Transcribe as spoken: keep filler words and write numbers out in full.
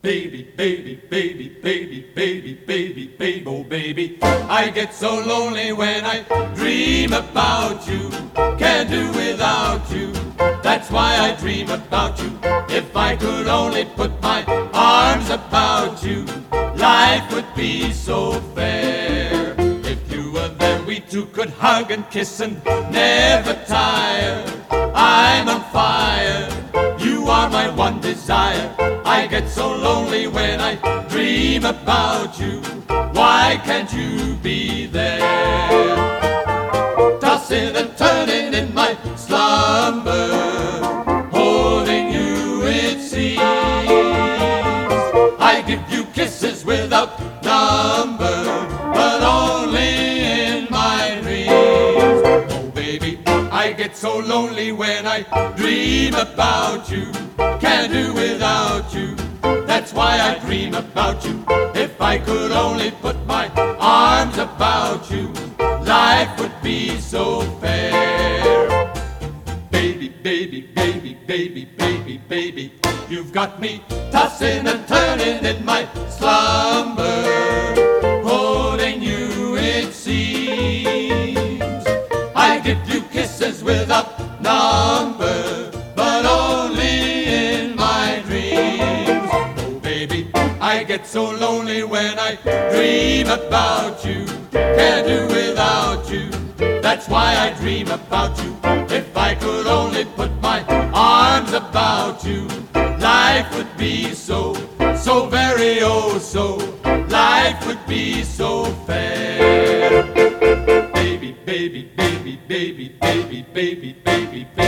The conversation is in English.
Baby, baby, baby, baby, baby, baby, baby, oh baby. I get so lonely when I dream about you. Can't do without you. That's why I dream about you. If I could only put my arms about you, life would be so fair. If you were there, we two could hug and kiss and never tire. I'm on fire. You are my one desire. I get so lonely when I dream about you. Why can't you be there? Tossing and turning in my slumber, holding you it seems. I give you kisses without number, but only in my dreams. Oh baby, I get so lonely when I dream about you. Can't do without you. That's why I dream about you. If I could only put my arms about you, life would be so fair. Baby, baby, baby, baby, baby, baby, you've got me tossing and turning in my slumber, holding you it seems. I give you kisses without number, but only in my dreams. Oh baby, I get so lonely when I dream about you. Can't do without you. That's why I dream about you. If I could only put my arms about you, life would be so, so very oh so. Life would be so fair. Baby, baby, baby, baby, baby, baby, baby, baby.